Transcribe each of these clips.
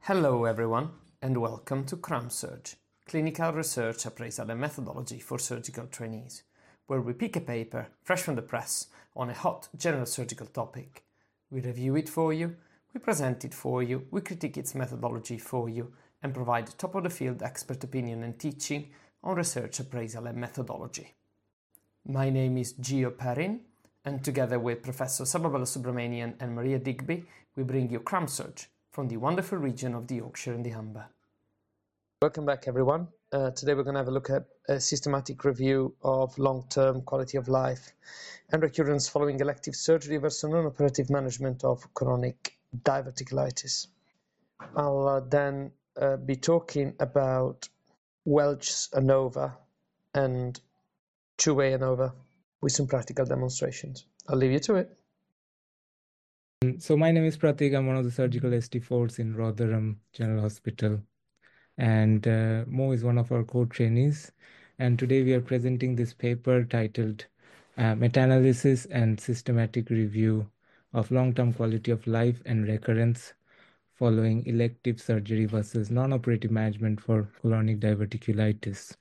Hello everyone and welcome to CRAMSurg, Clinical Research Appraisal and Methodology for Surgical Trainees, where we pick a paper fresh from the press on a hot general surgical topic. We review it for you, we present it for you, we critique its methodology for you, and provide top-of-the-field expert opinion and teaching on research appraisal and methodology. My name is Gio Perrin, and together with Professor Sababala Subramanian and Maria Digby, we bring you CRAMSurg from the wonderful region of the Yorkshire and the Humber. Welcome back, everyone. Today we're going to have a look at a systematic review of long-term quality of life and recurrence following elective surgery versus non-operative management of chronic diverticulitis. I'll then be talking about Welch's ANOVA and two-way ANOVA with some practical demonstrations. I'll leave you to it. So my name is Pratik. I'm one of the surgical ST4s in Rotherham General Hospital. And Mo is one of our co-trainees. And today we are presenting this paper titled Meta-analysis and Systematic Review of Long-Term Quality of Life and Recurrence Following Elective Surgery versus Non-Operative Management for Chronic Diverticulitis.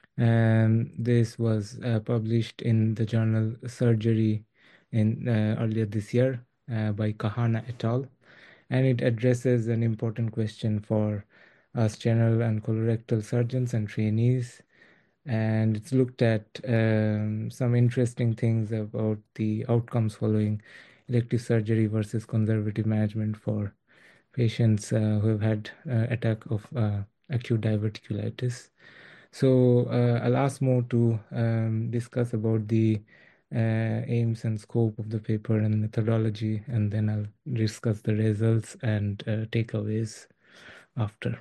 This was published in the journal Surgery in earlier this year by Kahana et al. And it addresses an important question for us general and colorectal surgeons and trainees. And it's looked at some interesting things about the outcomes following elective surgery versus conservative management for patients who have had attack of acute diverticulitis. So I'll ask Mo to discuss about the aims and scope of the paper and methodology, and then I'll discuss the results and takeaways after.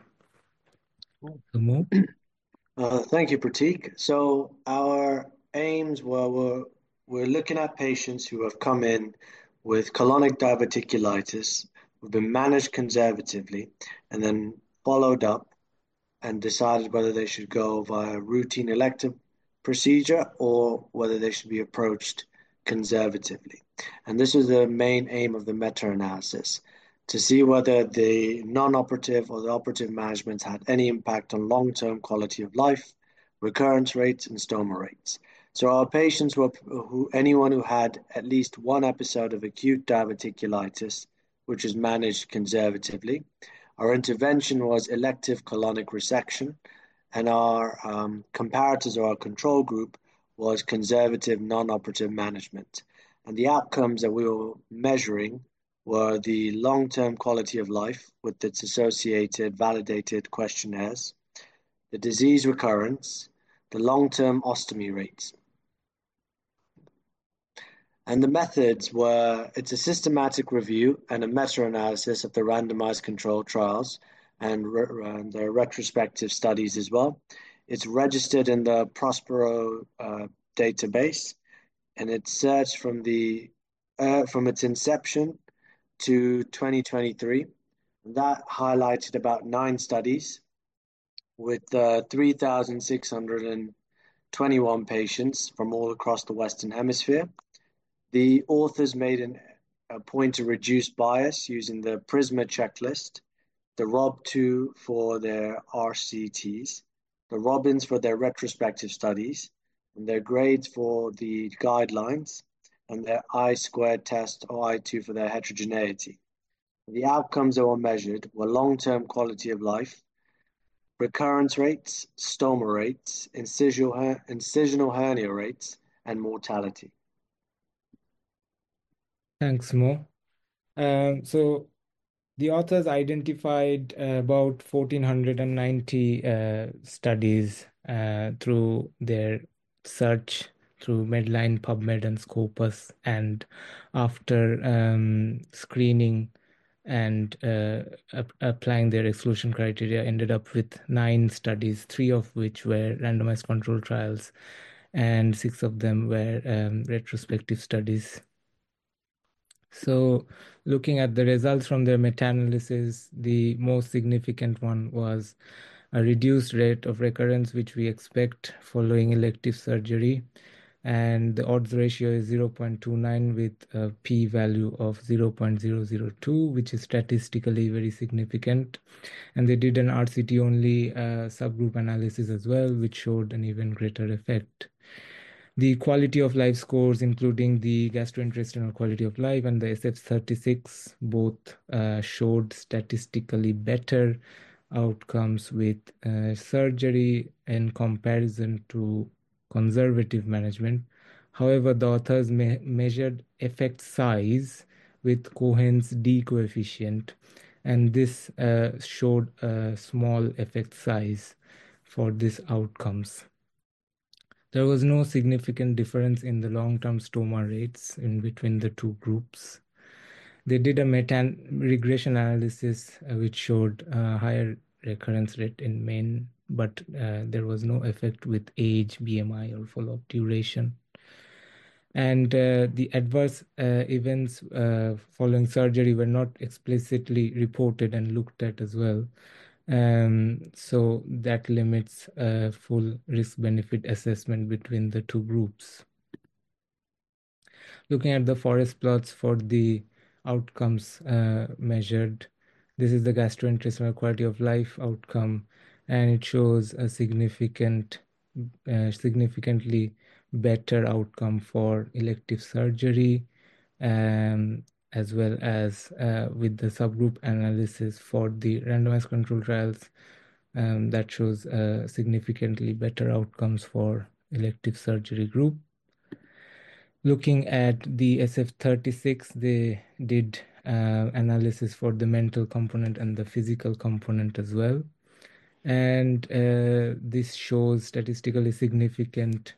So Mo? Thank you, Pratik. So our aims were we're looking at patients who have come in with colonic diverticulitis, who've been managed conservatively, and then followed up and decided whether they should go via routine elective procedure or whether they should be approached conservatively. And this is the main aim of the meta-analysis, to see whether the non-operative or the operative management had any impact on long-term quality of life, recurrence rates, and stoma rates. So our patients were anyone who had at least one episode of acute diverticulitis, which is managed conservatively. Our intervention was elective colonic resection, and our comparators or our control group was conservative non-operative management. And the outcomes that we were measuring were the long-term quality of life with its associated validated questionnaires, the disease recurrence, the long-term ostomy rates. And the methods were, it's a systematic review and a meta-analysis of the randomized controlled trials and the retrospective studies as well. It's registered in the Prospero database, and it's searched from its inception to 2023. That highlighted about 9 studies with 3,621 patients from all across the Western Hemisphere. The authors made a point to reduce bias using the PRISMA checklist, the ROB2 for their RCTs, the Robbins for their retrospective studies, and their grades for the guidelines, and their I-squared test or I2 for their heterogeneity. The outcomes that were measured were long-term quality of life, recurrence rates, stoma rates, incisional hernia rates, and mortality. Thanks, Mo. So the authors identified about 1,490 studies through their search through Medline, PubMed, and Scopus, and after screening and applying their exclusion criteria, ended up with 9 studies, 3 of which were randomized control trials, and 6 of them were retrospective studies. So looking at the results from their meta-analysis, the most significant one was a reduced rate of recurrence, which we expect following elective surgery. and the odds ratio is 0.29 with a p-value of 0.002, which is statistically very significant. And they did an RCT only subgroup analysis as well, which showed an even greater effect. The quality of life scores, including the gastrointestinal quality of life and the SF36, both showed statistically better outcomes with surgery in comparison to conservative management. However, the authors measured effect size with Cohen's d coefficient, and this showed a small effect size for these outcomes. There was no significant difference in the long-term stoma rates in between the two groups. They did a meta-regression analysis which showed a higher recurrence rate in men, but there was no effect with age, BMI, or follow-up duration. And the adverse events following surgery were not explicitly reported and looked at as well. So that limits full risk-benefit assessment between the two groups. Looking at the forest plots for the outcomes measured, this is the gastrointestinal quality of life outcome, and it shows a significantly better outcome for elective surgery, as well as with the subgroup analysis for the randomized control trials, that shows significantly better outcomes for elective surgery group. Looking at the SF36, they did analysis for the mental component and the physical component as well. And this shows statistically significant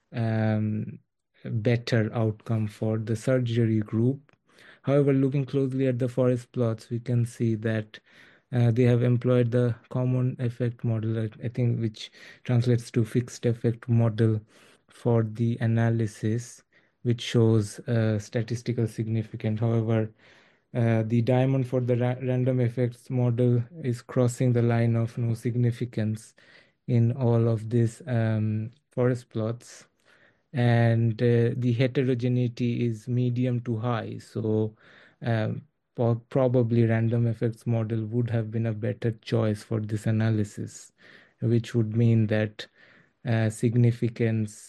better outcome for the surgery group. However, looking closely at the forest plots, we can see that they have employed the common effect model, I think, which translates to fixed effect model for the analysis, which shows statistical significance. However, the diamond for the random effects model is crossing the line of no significance in all of these forest plots, and the heterogeneity is medium to high. So probably random effects model would have been a better choice for this analysis, which would mean that significance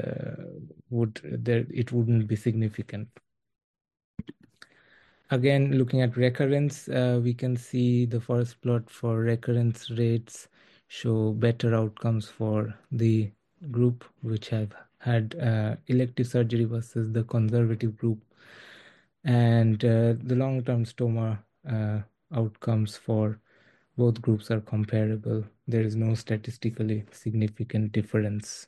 it wouldn't be significant. Again, looking at recurrence, we can see the forest plot for recurrence rates show better outcomes for the group which have had elective surgery versus the conservative group, and the long-term stoma outcomes for both groups are comparable. There is no statistically significant difference.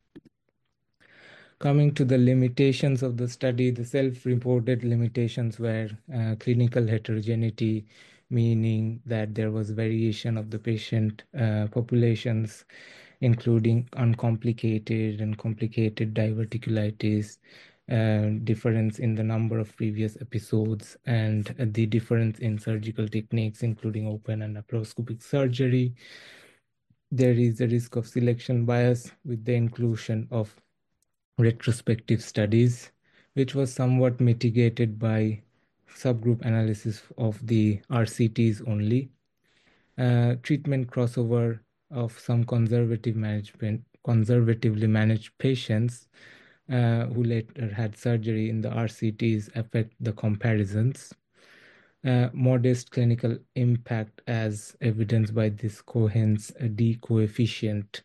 Coming to the limitations of the study, the self-reported limitations were clinical heterogeneity, meaning that there was variation of the patient populations, including uncomplicated and complicated diverticulitis, difference in the number of previous episodes, and the difference in surgical techniques, including open and laparoscopic surgery. There is a risk of selection bias with the inclusion of retrospective studies, which was somewhat mitigated by subgroup analysis of the RCTs only. Treatment crossover of some conservatively managed patients who later had surgery in the RCTs affect the comparisons. Modest clinical impact as evidenced by this Cohen's d coefficient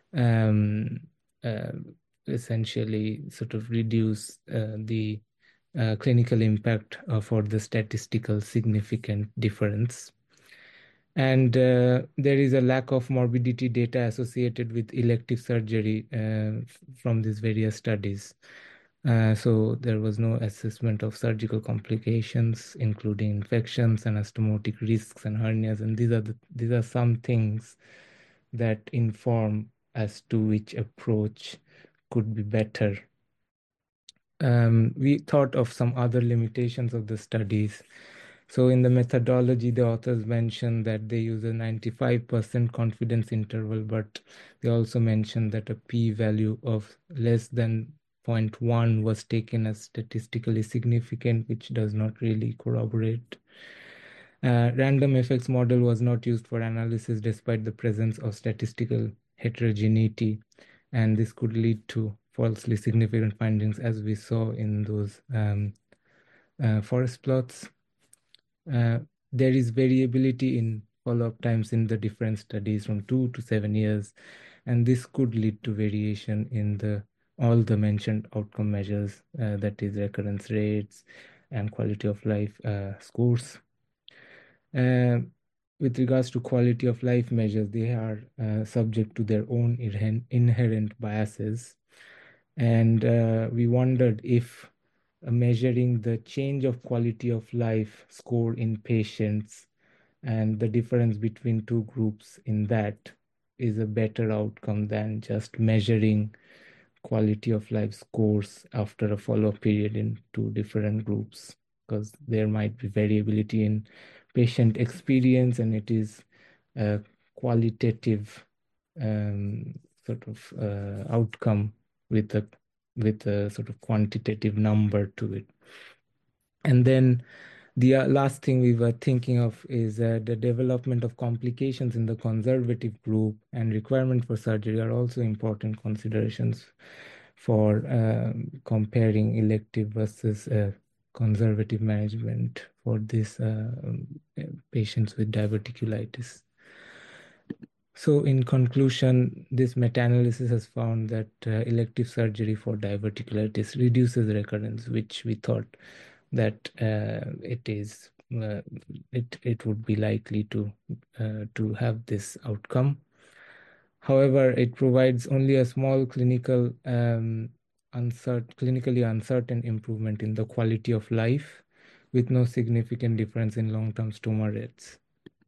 essentially sort of reduce the clinical impact for the statistical significant difference. And there is a lack of morbidity data associated with elective surgery from these various studies. So there was no assessment of surgical complications, including infections, anastomotic risks, and hernias. And these are some things that inform as to which approach could be better. We thought of some other limitations of the studies. So in the methodology, the authors mentioned that they use a 95% confidence interval, but they also mentioned that a p-value of less than 0.1 was taken as statistically significant, which does not really corroborate. Random effects model was not used for analysis despite the presence of statistical heterogeneity, and this could lead to falsely significant findings, as we saw in those forest plots. There is variability in follow-up times in the different studies from 2 to 7 years, and this could lead to variation in all the mentioned outcome measures, that is recurrence rates and quality of life scores. With regards to quality of life measures, they are subject to their own inherent biases. And we wondered if measuring the change of quality of life score in patients and the difference between two groups in that is a better outcome than just measuring quality of life scores after a follow-up period in two different groups, because there might be variability in patient experience, and it is a qualitative sort of outcome with a sort of quantitative number to it. And then the last thing we were thinking of is the development of complications in the conservative group and requirement for surgery are also important considerations for comparing elective versus conservative management for these patients with diverticulitis. So in conclusion, this meta-analysis has found that elective surgery for diverticulitis reduces recurrence, which we thought that it would be likely to have this outcome. However, it provides only a small clinically uncertain improvement in the quality of life, with no significant difference in long-term stoma rates.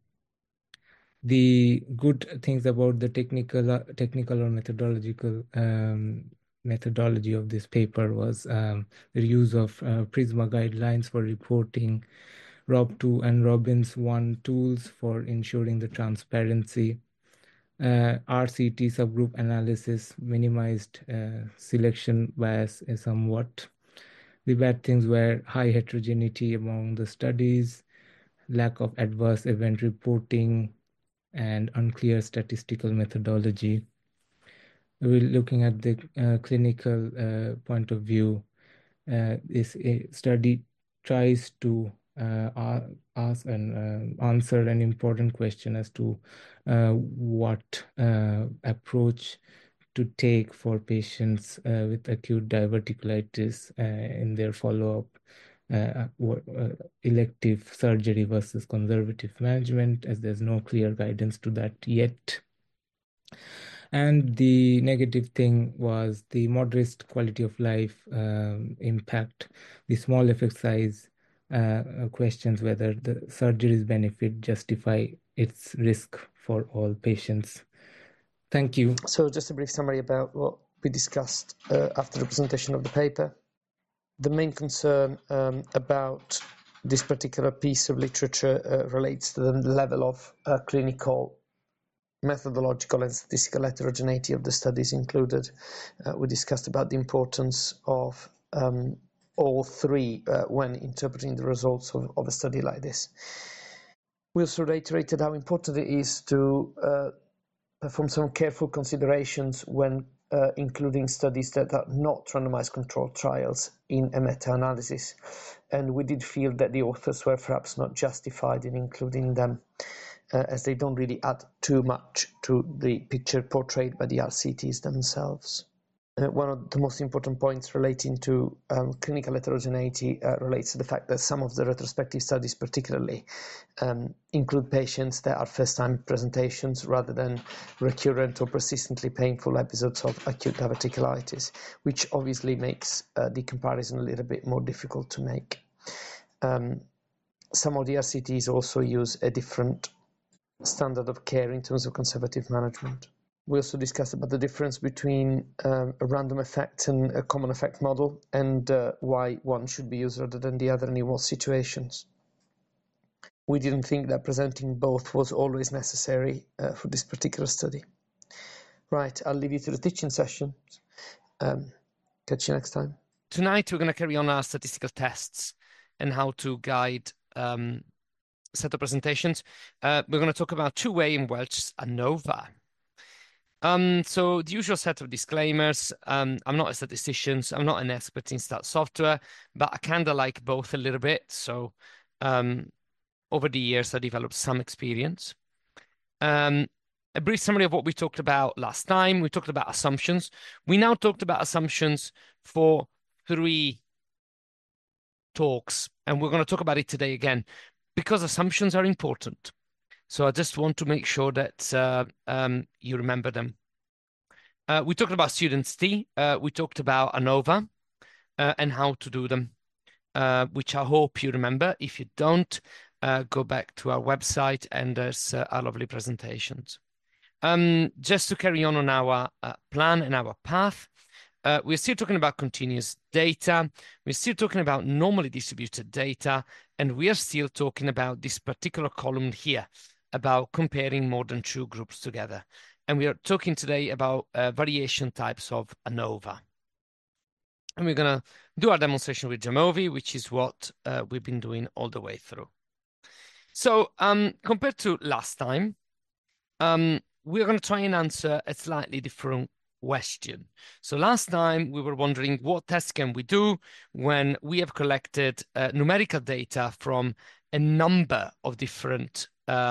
The good things about the technical or methodological methodology of this paper was the use of PRISMA guidelines for reporting, ROB2 and Robbins 1 tools for ensuring the transparency. RCT subgroup analysis minimized selection bias somewhat. The bad things were high heterogeneity among the studies, lack of adverse event reporting, and unclear statistical methodology. We're looking at the clinical point of view. This study tries to ask and answer an important question as to what approach to take for patients with acute diverticulitis in their follow-up, elective surgery versus conservative management, as there's no clear guidance to that yet. And the negative thing was the moderate quality of life impact. The small effect size questions whether the surgery's benefit justify its risk for all patients. Thank you. So just a brief summary about what we discussed after the presentation of the paper. The main concern about this particular piece of literature relates to the level of clinical, methodological and statistical heterogeneity of the studies included. We discussed about the importance of all three when interpreting the results of a study like this. We also reiterated how important it is to perform some careful considerations when including studies that are not randomized controlled trials in a meta-analysis. And we did feel that the authors were perhaps not justified in including them as they don't really add too much to the picture portrayed by the RCTs themselves. One of the most important points relating to clinical heterogeneity relates to the fact that some of the retrospective studies particularly include patients that are first-time presentations rather than recurrent or persistently painful episodes of acute diverticulitis, which obviously makes the comparison a little bit more difficult to make. Some of the RCTs also use a different standard of care in terms of conservative management. We also discussed about the difference between a random effect and a common effect model, and why one should be used rather than the other and in what situations. We didn't think that presenting both was always necessary for this particular study. Right, I'll leave you to the teaching session. Catch you next time. Tonight, we're going to carry on our statistical tests and how to guide set of presentations. We're going to talk about two-way and Welch's ANOVA. So the usual set of disclaimers. I'm not a statistician, so I'm not an expert in stat software, but I kind of like both a little bit. So over the years, I developed some experience. A brief summary of what we talked about last time. We talked about assumptions. We now talked about assumptions for 3 talks, and we're going to talk about it today again because assumptions are important. So I just want to make sure that you remember them. We talked about students T. We talked about ANOVA and how to do them, which I hope you remember. If you don't, go back to our website and there's our lovely presentations. Just to carry on our plan and our path, we're still talking about continuous data. We're still talking about normally distributed data, and we are still talking about this particular column here, about comparing more than 2 groups together. And we are talking today about variation types of ANOVA. And we're going to do our demonstration with Jamovi, which is what we've been doing all the way through. So compared to last time, we're going to try and answer a slightly different question. So last time we were wondering what tests can we do when we have collected numerical data from a number of different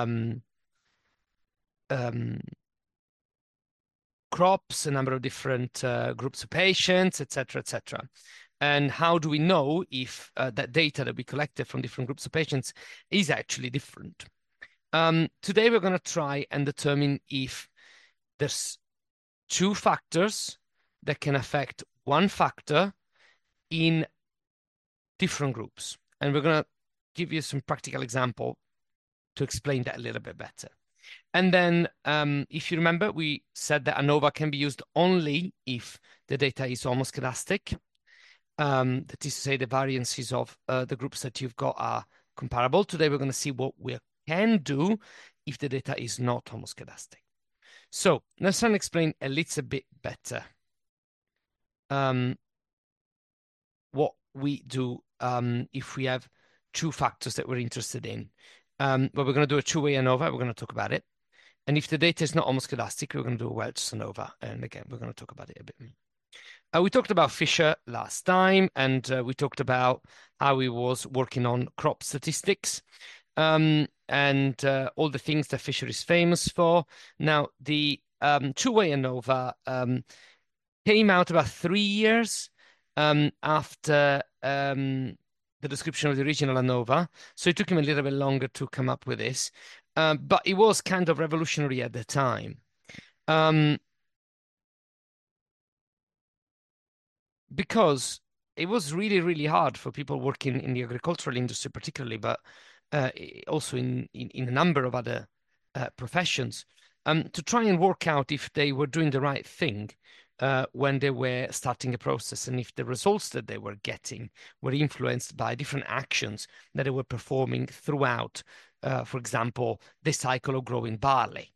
crops, a number of different groups of patients, etc., etc. And how do we know if that data that we collected from different groups of patients is actually different? Today we're going to try and determine if there's 2 factors that can affect 1 factor in different groups. And we're going to give you some practical example to explain that a little bit better. And then, if you remember, we said that ANOVA can be used only if the data is homoscedastic. That is to say, the variances of the groups that you've got are comparable. Today, we're going to see what we can do if the data is not homoscedastic. So let's try and explain a little bit better what we do if we have 2 factors that we're interested in. But we're going to do a two-way ANOVA. We're going to talk about it. And if the data is not homoscedastic, we're going to do a Welch's ANOVA. And again, we're going to talk about it a bit more. We talked about Fisher last time, and we talked about how he was working on crop statistics. And all the things that Fisher is famous for. Now, the two-way ANOVA came out about 3 years after the description of the original ANOVA. So it took him a little bit longer to come up with this. But it was kind of revolutionary at the time. Because it was really, really hard for people working in the agricultural industry particularly, but also in a number of other professions, to try and work out if they were doing the right thing when they were starting a process, and if the results that they were getting were influenced by different actions that they were performing throughout, for example, the cycle of growing barley.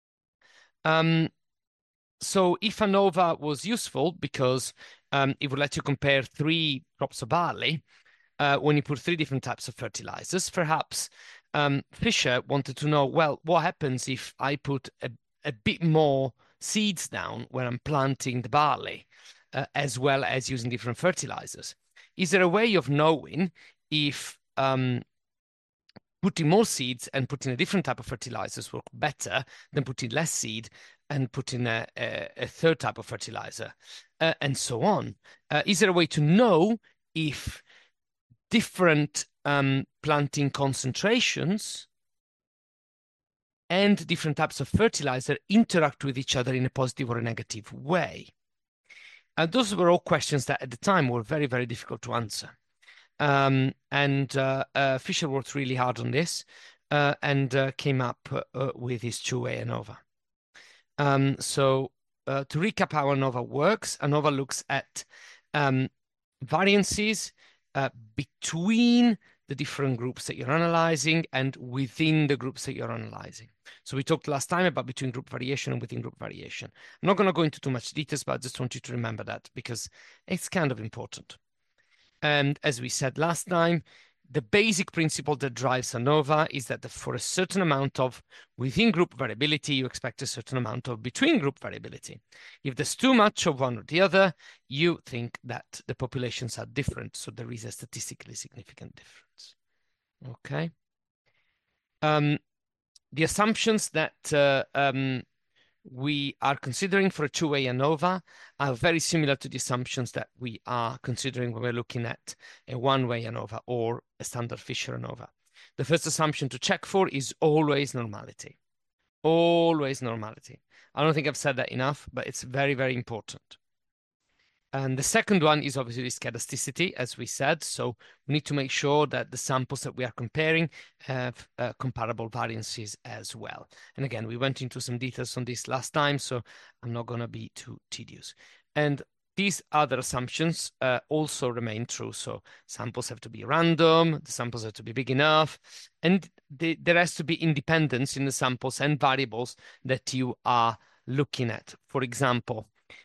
So if ANOVA was useful because it would let you compare 3 crops of barley, when you put 3 different types of fertilizers, perhaps Fisher wanted to know, well, what happens if I put a bit more seeds down when I'm planting the barley, as well as using different fertilizers? Is there a way of knowing if putting more seeds and putting a different type of fertilizers work better than putting less seed and putting a 3rd type of fertilizer, and so on? Is there a way to know if different planting concentrations and different types of fertilizer interact with each other in a positive or a negative way? Those were all questions that at the time were very, very difficult to answer. Fisher worked really hard on this and came up with his two-way ANOVA. So to recap how ANOVA works, ANOVA looks at variances between the different groups that you're analyzing and within the groups that you're analyzing. So we talked last time about between group variation and within group variation. I'm not going to go into too much details, but I just want you to remember that because it's kind of important. And as we said last time, the basic principle that drives ANOVA is that for a certain amount of within group variability, you expect a certain amount of between group variability. If there's too much of one or the other, you think that the populations are different. So there is a statistically significant difference. Okay. The assumptions that we are considering for a two-way ANOVA are very similar to the assumptions that we are considering when we're looking at a one-way ANOVA or a standard Fisher ANOVA. The first assumption to check for is always normality. Always normality. I don't think I've said that enough, but it's very, very important. And the second one is obviously skedasticity, as we said. So we need to make sure that the samples that we are comparing have comparable variances as well. And again, we went into some details on this last time, so I'm not going to be too tedious. And these other assumptions also remain true. So samples have to be random, the samples have to be big enough, and there has to be independence in the samples and variables that you are looking at. For example,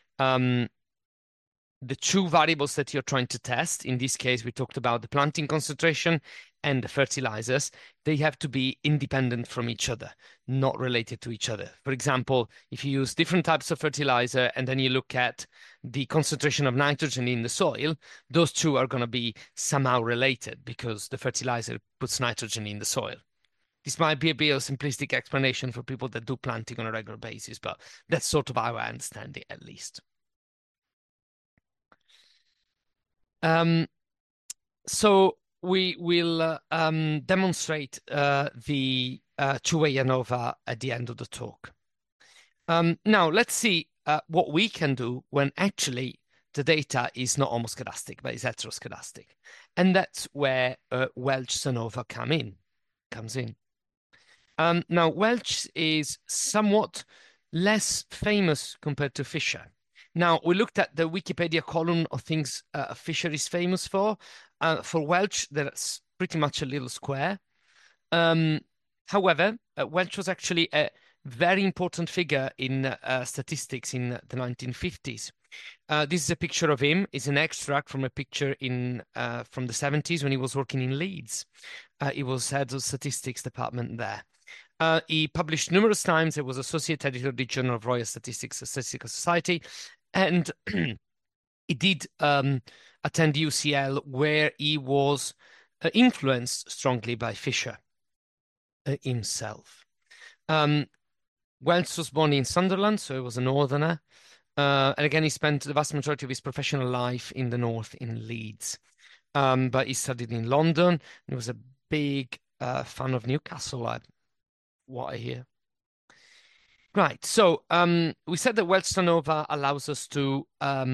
the two variables that you're trying to test, in this case, we talked about the planting concentration and the fertilizers, they have to be independent from each other, not related to each other. For example, if you use different types of fertilizer and then you look at the concentration of nitrogen in the soil, those two are going to be somehow related because the fertilizer puts nitrogen in the soil. This might be a bit of a simplistic explanation for people that do planting on a regular basis, but that's sort of how I understand it, at least. So we will demonstrate the two-way ANOVA at the end of the talk. Now, let's see what we can do when actually the data is not homoscedastic, but is heteroscedastic. And that's where Welch's ANOVA comes in. Now, Welch is somewhat less famous compared to Fisher. Now, we looked at the Wikipedia column of things Fisher is famous for. For Welch, that's pretty much a little square. However, Welch was actually a very important figure in statistics in the 1950s. This is a picture of him. It's an extract from a picture from the 70s when he was working in Leeds. He was head of statistics department there. He published numerous times. He was associate editor of the Journal of Royal Statistical Society. And he did attend UCL, where he was influenced strongly by Fisher himself. Welch was born in Sunderland, so he was a northerner. And again, he spent the vast majority of his professional life in the north in Leeds. But he studied in London. And he was a big fan of Newcastle, what I hear. Right, so we said that Welch's ANOVA allows us to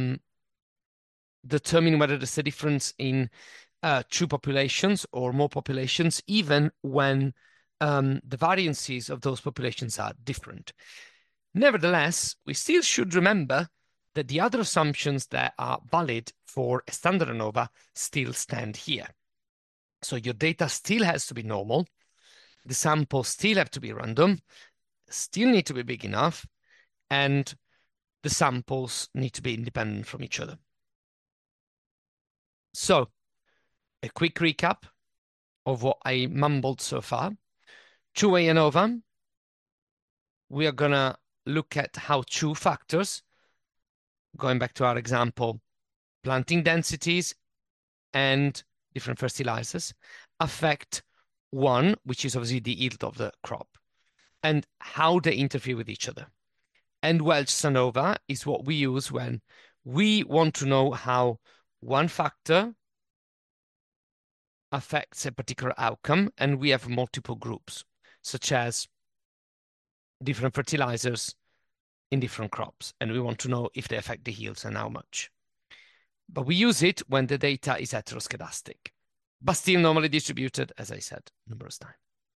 determine whether there's a difference in two populations or more populations, even when the variances of those populations are different. Nevertheless, we still should remember that the other assumptions that are valid for a standard ANOVA still stand here. So your data still has to be normal, the samples still have to be random, still need to be big enough, and the samples need to be independent from each other. So, a quick recap of what I mumbled so far. Two-way ANOVA, we are going to look at how two factors, going back to our example, planting densities and different fertilizers, affect one, which is obviously the yield of the crop, and how they interfere with each other. And Welch's ANOVA is what we use when we want to know how one factor affects a particular outcome, and we have multiple groups, such as different fertilizers in different crops, and we want to know if they affect the yields and how much. But we use it when the data is heteroscedastic, but still normally distributed, as I said numerous times.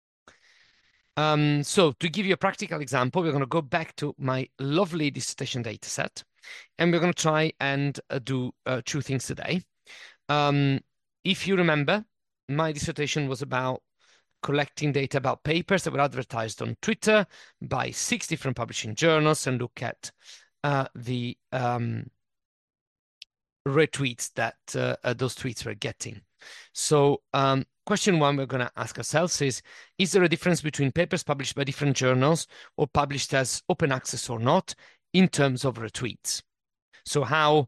So to give you a practical example, we're going to go back to my lovely dissertation data set, and we're going to try and do two things today. If you remember, my dissertation was about collecting data about papers that were advertised on Twitter by 6 different publishing journals and look at the retweets that those tweets were getting. So question 1 we're going to ask ourselves is there a difference between papers published by different journals or published as open access or not in terms of retweets? So how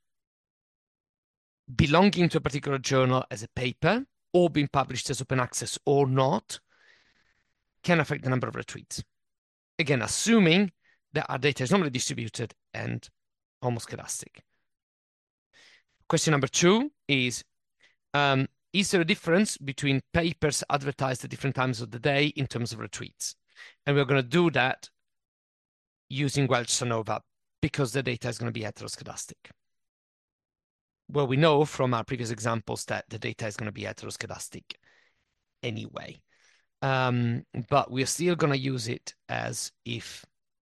belonging to a particular journal as a paper or being published as open access or not can affect the number of retweets. Again, assuming that our data is normally distributed and homoscedastic. Question number 2 is there a difference between papers advertised at different times of the day in terms of retweets? And we're going to do that using Welch-SANOVA because the data is going to be heteroscedastic. Well, we know from our previous examples that the data is going to be heteroscedastic anyway. But we're still going to use it as if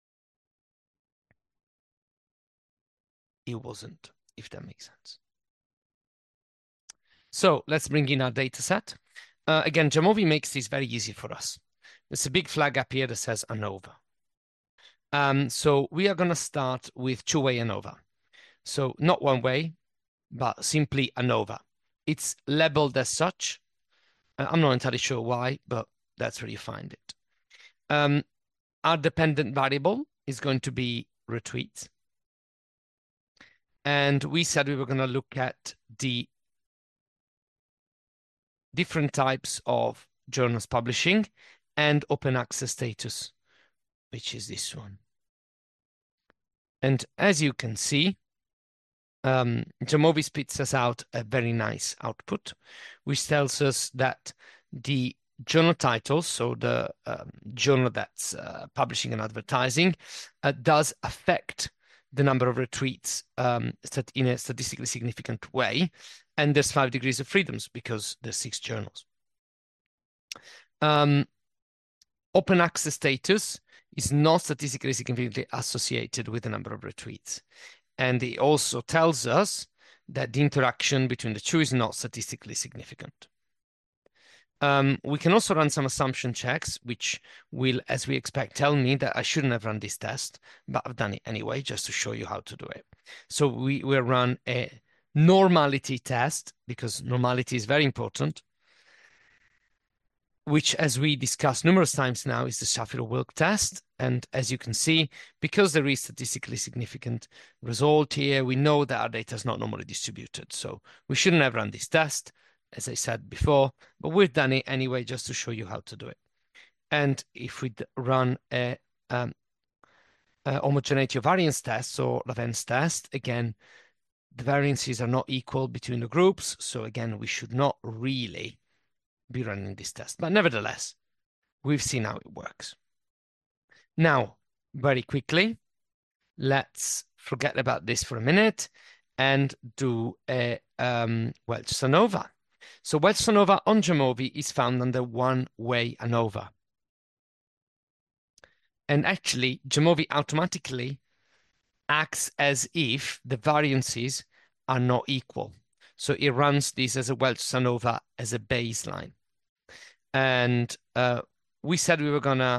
it wasn't, if that makes sense. So let's bring in our data set. Again, Jamovi makes this very easy for us. There's a big flag up here that says ANOVA. So we are going to start with two-way ANOVA. So not one way, but simply ANOVA. It's labeled as such. I'm not entirely sure why, but that's where you find it. Our dependent variable is going to be retweets. And we said we were going to look at the different types of journals publishing and open access status, which is this one. And as you can see, Jamovi spits us out a very nice output, which tells us that the journal titles, so the journal that's publishing and advertising, does affect the number of retweets in a statistically significant way. And there's 5 degrees of freedoms because there's 6 journals. Open access status is not statistically significantly associated with the number of retweets. And it also tells us that the interaction between the two is not statistically significant. We can also run some assumption checks, which will, as we expect, tell me that I shouldn't have run this test, but I've done it anyway, just to show you how to do it. So we will run a normality test, because normality is very important, which, as we discussed numerous times now, is the Shapiro-Wilk test. And as you can see, because there is statistically significant result here, we know that our data is not normally distributed. So we shouldn't have run this test, as I said before, but we've done it anyway, just to show you how to do it. And if we run a homogeneity of variance test or Raven's test, again, the variances are not equal between the groups. So again, we should not really be running this test. But nevertheless, we've seen how it works. Now, very quickly, let's forget about this for a minute and do a Welch-SANOVA. So Welch-SANOVA on Jamovi is found under one-way ANOVA. And actually, Jamovi automatically acts as if the variances are not equal. So it runs this as a Welch-SANOVA as a baseline. And we said we were going to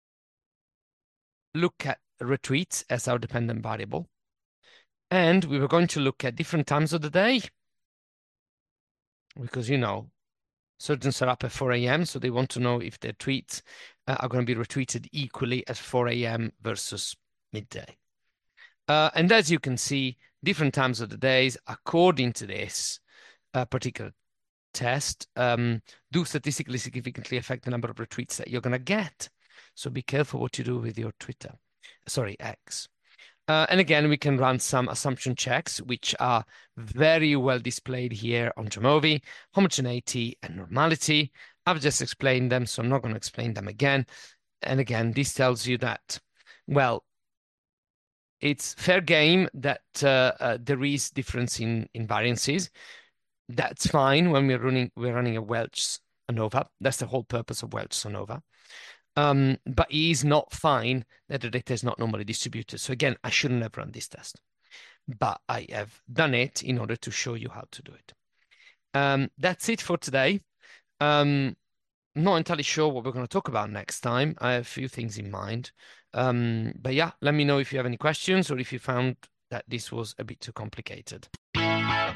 look at retweets as our dependent variable. And we were going to look at different times of the day. Because, you know, surgeons are up at 4 a.m., so they want to know if their tweets are going to be retweeted equally at 4 a.m. versus midday. And as you can see, different times of the days, according to this particular test, do statistically significantly affect the number of retweets that you're going to get. So be careful what you do with your X. And again, we can run some assumption checks, which are very well displayed here on Jamovi, homogeneity and normality. I've just explained them, so I'm not going to explain them again. And again, this tells you that, well, it's fair game that there is difference in variances. That's fine when we're running a Welch-SANOVA. That's the whole purpose of Welch-SANOVA. But it is not fine that the data is not normally distributed. So again, I shouldn't have run this test, but I have done it in order to show you how to do it. That's it for today. Not entirely sure what we're going to talk about next time. I have a few things in mind. But yeah, let me know if you have any questions or if you found that this was a bit too complicated.